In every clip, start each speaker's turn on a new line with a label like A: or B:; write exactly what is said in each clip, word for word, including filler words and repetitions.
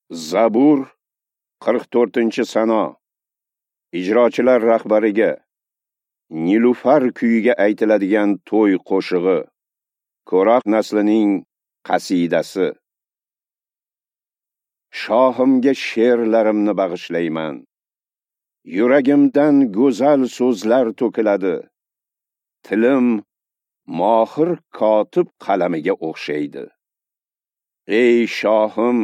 A: Zabur qirq to'rtinchi Sano. Ijrochilar rahbariga Nilufar kuyiga aytiladigan to'y qo'shig'i. Korah naslining qasidasi. Shohimga she'rlarimni bag'ishlayman. Yuragimdan go'zal so'zlar to'kiladi. Tilim mohir kotib qalamiga o'xshaydi. Ey shohim,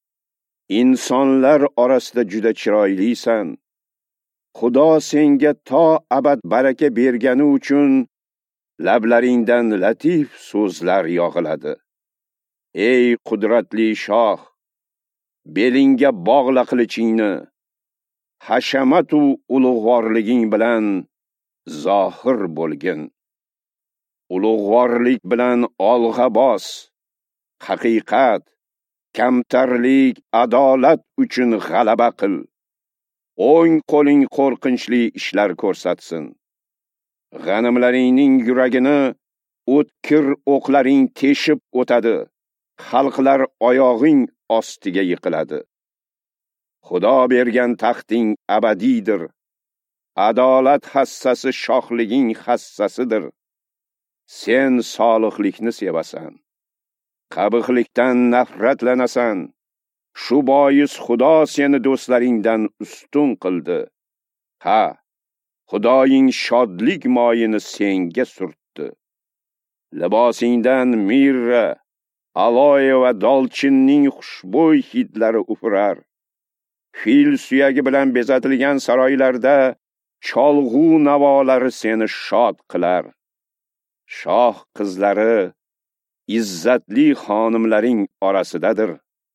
A: insonlar orasida juda chiroylisan. Xudo senga to abad baraka bergani uchun lablaringdan latif so'zlar yog'iladi. Ey qudratli shoh, belingga bog'la qilichingni, hashamatu ulug'vorliging bilan zohir bo'lgin. Ulug'vorlik bilan olg'a bos, haqiqat, kamtarlik, adolat uchun g'alaba qil. O'ng qo'ling qo'rqinchli ishlar ko'rsatsin. G'animlaringning yuragini o'tkir o'qlaring teshib o'tadi. Xalqlar oyog'ing ostiga yiqiladi. Xudo bergan taxting abadiydir. Adolat hassasi shohliging hassasidir. Sen solihlikni sevasan. Qabihlikdan nafratlanasan. Shu bois Xudo seni do'stlaringdan ustun qildi. Ha, Xudoying shodlik moyini senga surtdi. Libosingdan mirra, aloe va dolchinning xushbo'y hidlari ufurar. Fil suyagi bilan bezatilgan saroylarda cholg'u navolari seni shod qilar. Shoh qizlari izzatli xonimlaring orasidadir.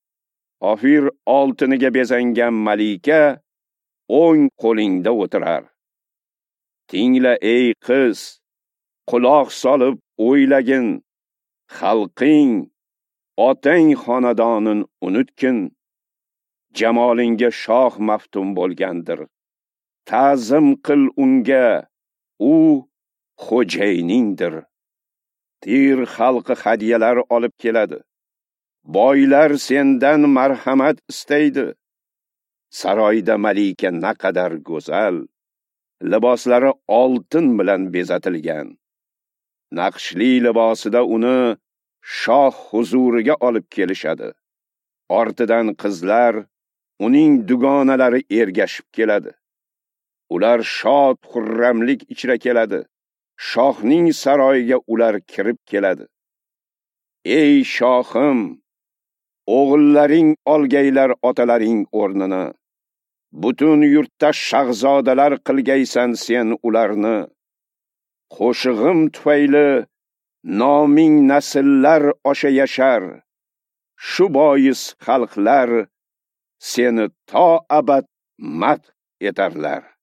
A: Ofir oltiniga bezangan malika o'ng qo'lingda o'tirar. Tingla ey qiz, quloq solib o'ylagin. Xalqing, otang xonadonin unutkin. Jamolinga shoh maftun bo'lgandir. Ta'zim qil unga, u xo'jayningdir. Tir xalqi hadiyalar olib keladi. Boylar sendan marhamat istaydi. Saroyda malika naqadar go'zal. Liboslari oltin bilan bezatilgan. Naqshli libosida uni shoh huzuriga olib kelishadi. Ortidan qizlar, uning dugonalari ergashib keladi. Ular shod xurramlik ichra keladi. Shohning saroyiga ular kirib keladi. Ey shohim, o'g'illaring olgaylar otalaring o'rnini. Butun yurtda shahzodalar qilgaysan sen ularni. Qo'shig'im tufayli noming nasllar osha yashar. Shu bois xalqlar seni to abad madh etarlar.